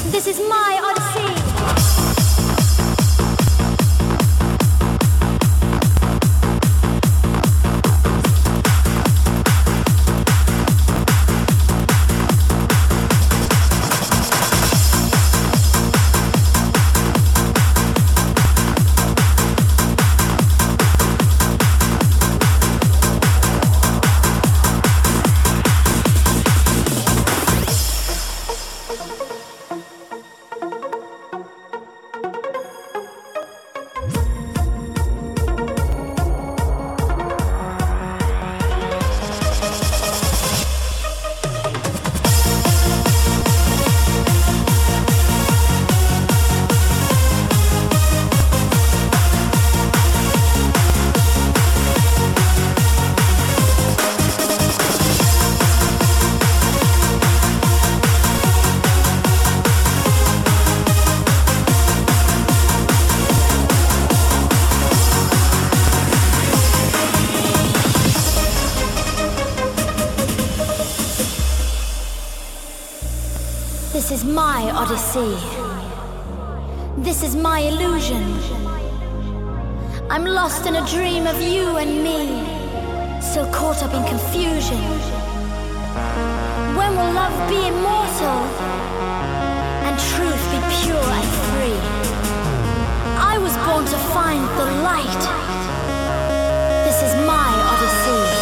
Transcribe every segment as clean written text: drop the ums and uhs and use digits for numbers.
This is my Odyssey. This is my Odyssey. This is my illusion. I'm lost in a dream of you and me, so caught up in confusion. When will love be immortal and truth be pure and free? I was born to find the light. This is my Odyssey.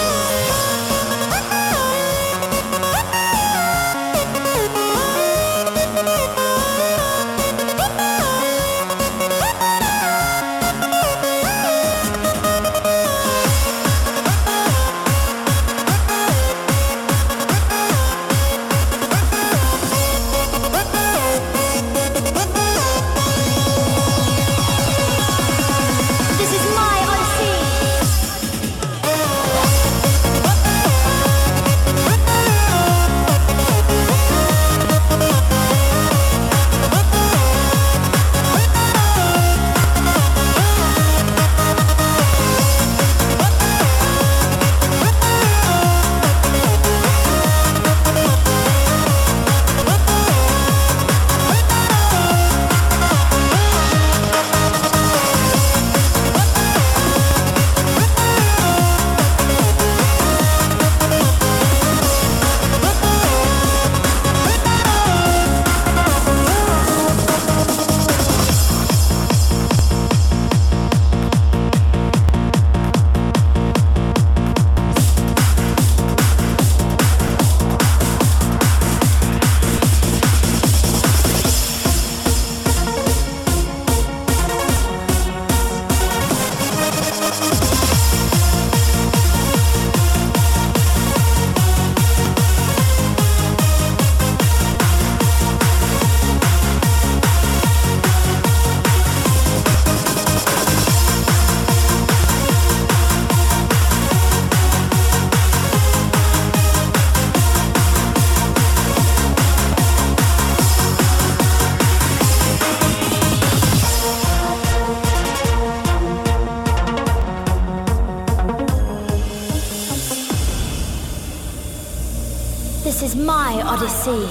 This is my Odyssey.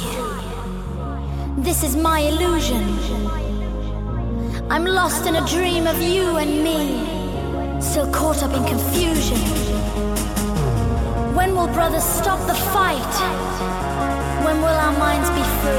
This is my illusion. I'm lost in a dream of you and me, so caught up in confusion. When will brothers stop the fight? When will our minds be free?